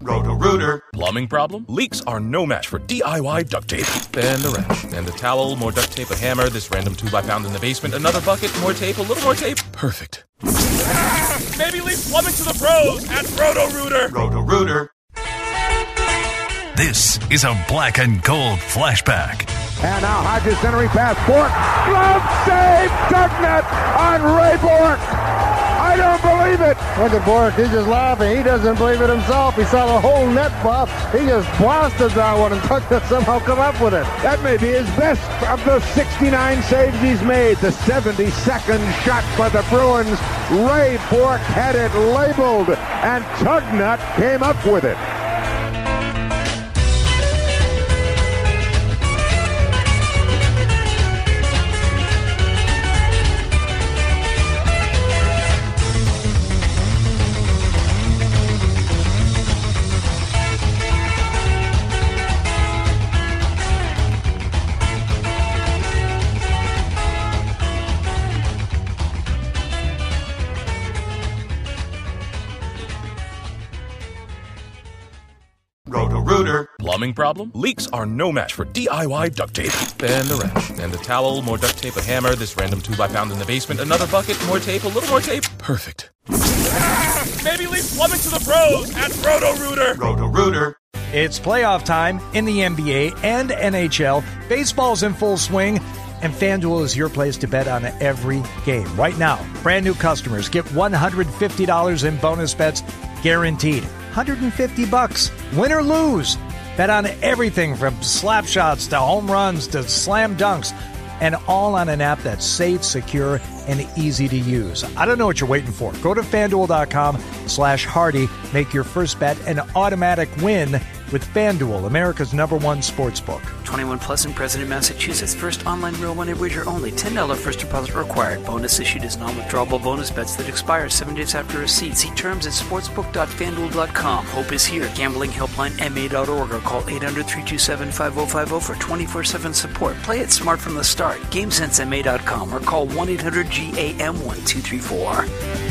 Roto-Rooter. Plumbing problem? Leaks are no match for DIY duct tape. And a wrench. And a towel, more duct tape, a hammer, this random tube I found in the basement, another bucket, more tape, a little more tape. Perfect. Maybe leave plumbing to the pros at Roto-Rooter. Roto-Rooter. This is a Black and Gold flashback. And now Hodges centering pass. Bourque. Glove save. Dugnut on Ray Bourque. I don't believe it. Look at Bourque. He's just laughing. He doesn't believe it himself. He saw the whole net buff. He just blasted that one and Dugnut somehow come up with it. That may be his best of the 69 saves he's made. The 72nd shot for the Bruins. Ray Bourque had it labeled, and Dugnut came up with it. Roto-Rooter. Plumbing problem? Leaks are no match for DIY duct tape. And a wrench. And a towel, more duct tape, a hammer, this random tube I found in the basement, another bucket, more tape, a little more tape. Perfect. Maybe leave plumbing to the pros at Roto-Rooter. Roto-Rooter. It's playoff time in the NBA and NHL. Baseball's in full swing, and FanDuel is your place to bet on every game. Right now, brand new customers get $150 in bonus bets guaranteed. $150, win or lose. Bet on everything from slap shots to home runs to slam dunks, and all on an app that's safe, secure, and easy to use. I don't know what you're waiting for. Go to FanDuel.com/Hardy. Make your first bet an automatic win with FanDuel, America's #1 sportsbook. 21 plus and present in Massachusetts. First online real money wager only. $10 first deposit required. Bonus issued as non-withdrawable bonus bets that expire 7 days after receipt. See terms at sportsbook.fanduel.com. Hope is here. Gambling helpline MA.org or call 800-327-5050 for 24/7 support. Play it smart from the start. GameSenseMA.com or call 1-800-GAM-1234.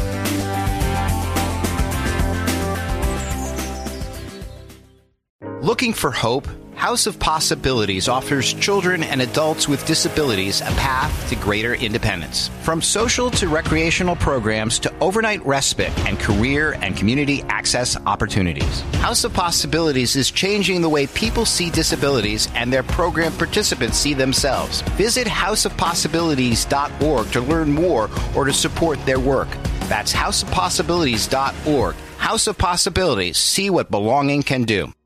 Looking for hope? House of Possibilities offers children and adults with disabilities a path to greater independence. From social to recreational programs to overnight respite and career and community access opportunities. House of Possibilities is changing the way people see disabilities and their program participants see themselves. Visit houseofpossibilities.org to learn more or to support their work. That's houseofpossibilities.org. House of Possibilities. See what belonging can do.